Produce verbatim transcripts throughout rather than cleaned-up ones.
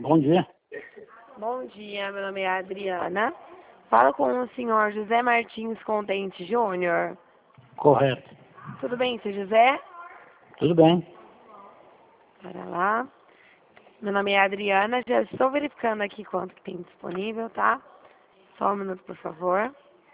Bom dia. Bom dia, meu nome é Adriana. Falo com o senhor José Martins Contente Júnior. Correto. Tudo bem, seu José? Tudo bem. Para lá. Meu nome é Adriana, já estou verificando aqui quanto que tem disponível, tá? Só um minuto, por favor.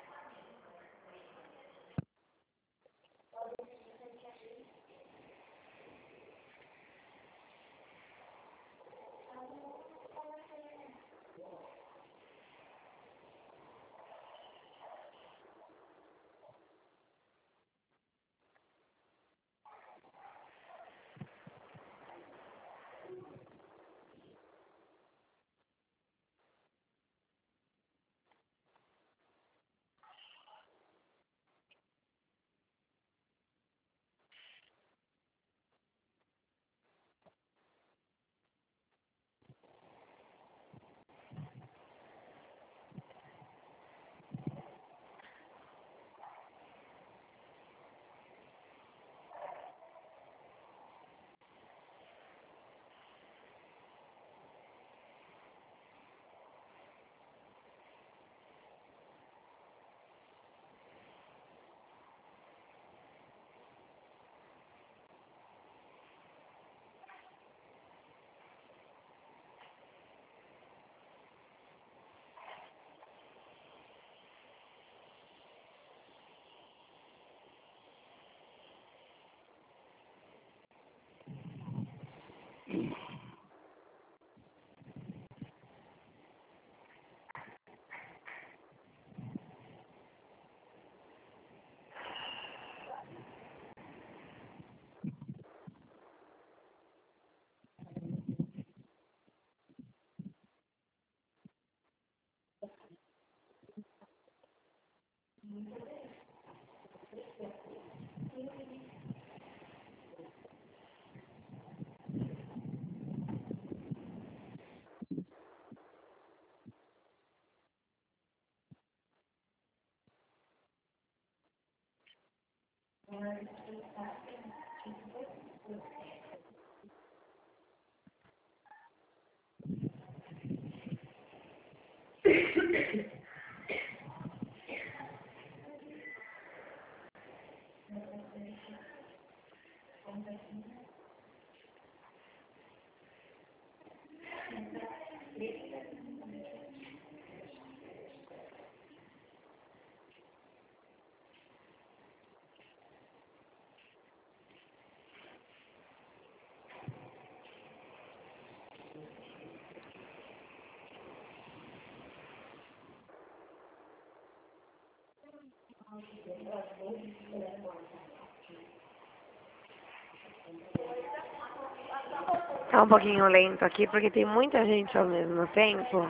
Tá um pouquinho lento aqui, porque tem muita gente ao mesmo tempo.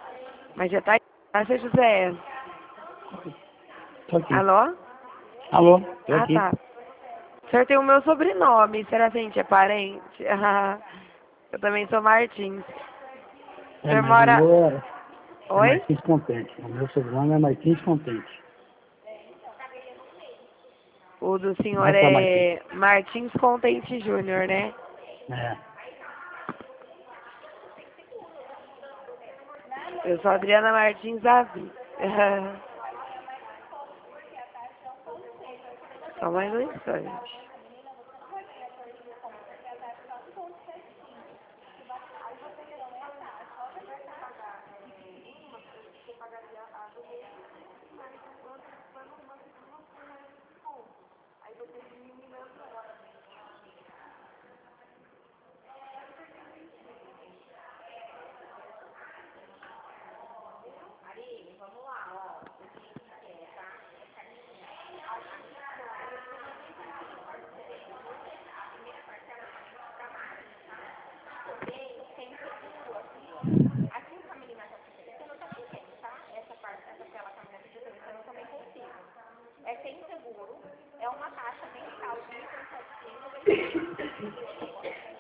Mas já tá... Ah, seu José? Tô aqui. Alô? Alô, tô Ah, aqui. tá. O senhor tem o meu sobrenome. Será que a gente é parente? Ah, eu também sou Martins. O É, senhor mas o mora... meu é, é Oi? Martins Contente. O meu sobrenome é Martins Contente. O do senhor Vai pra Martins. é Martins Contente Júnior, né? É. Eu sou Adriana Martins Davi. Só mais um instante. É sem seguro, é uma taxa mensal de mil e setecentos.